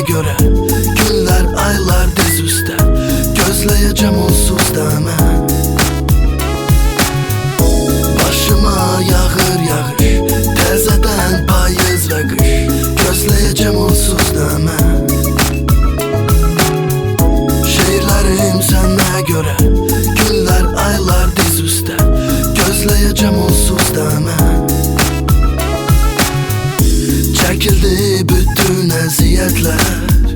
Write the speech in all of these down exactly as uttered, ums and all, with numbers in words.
göre günler aylar diz üstə gözləyəcəm onsuz da mən. Başıma yağır yağış, təzədən payız və qış gözləyəcəm onsuz da mən. Şeirlərim sənə görə günlər aylar diz üstə gözləyəcəm onsuz da mən. Çəkildi bütün əziyyətlər,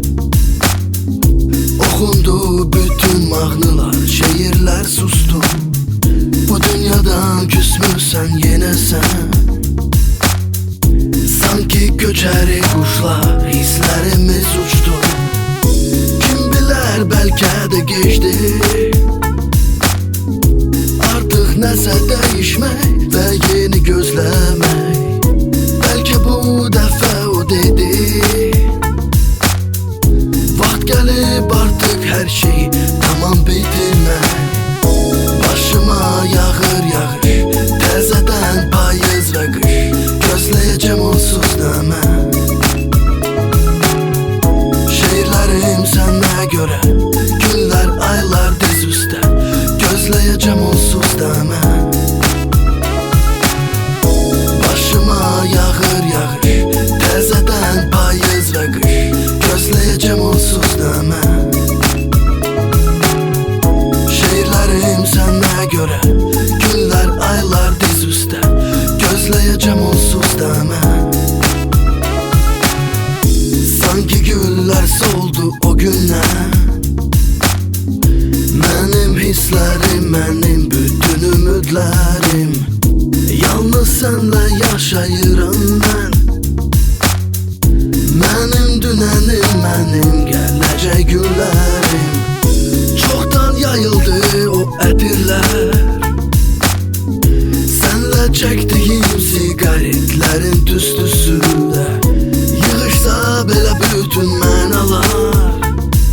oxundu bütün mahnılar, şeirlər sustu. Bu dünyadan küsmürsən yenə sən, sanki göçəri quşlar, hisslərimiz uçdu. Kim bilər bəlkə də gecdi, artıq nəsə dəyişmək və yeni gözləmək. Bəlkə bu dəfə o dedi, vaxt gəlib artıq hər şeyi tamam bitirmək. Başıma yağır yağış, təzədən payız və qış gözləyəcəm onsuz da mən. Şeirlərim sənə görə günlər aylar diz üstə gözləyəcəm onsuz da mən. Başıma yağır yağış, təzədən payız və qış gözləyəcəm onsuz da mən. Şeirlərim sənə görə günlər aylar diz üstə gözləyəcəm onsuz da mən. Sanki güllər soldu o gündən, mənim hisslərim, mənim bütün ümidlərim. Yalnız sənlə yaşayıram mən. Mənim dünənim, mənim gələcək günlərim. Çoxdan yayıldı o ətirlər, sənlə çəkdiyim siqaretlərin tüstüsündə. Yığışsa belə bütün mənalar,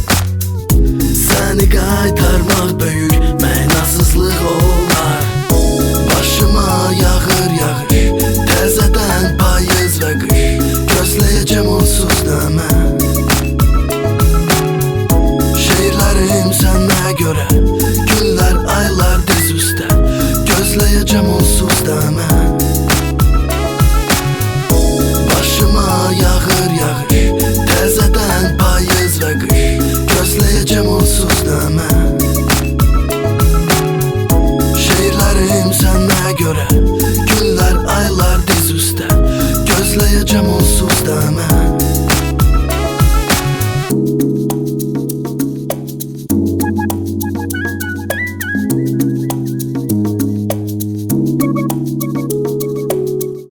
səni qaytarmaq böyük mənasızlıq olar. Başıma yağır yağış, təzədən payız və qış gözləyəcəm onsuz da mən. Şeirlərim sənə görə günlər aylar diz üstə gözləyəcəm onsuz da mən. Başıma yağır yağış, təzədən payız və qış gözləyəcəm onsuz da mən. Şeirlərim sənə görə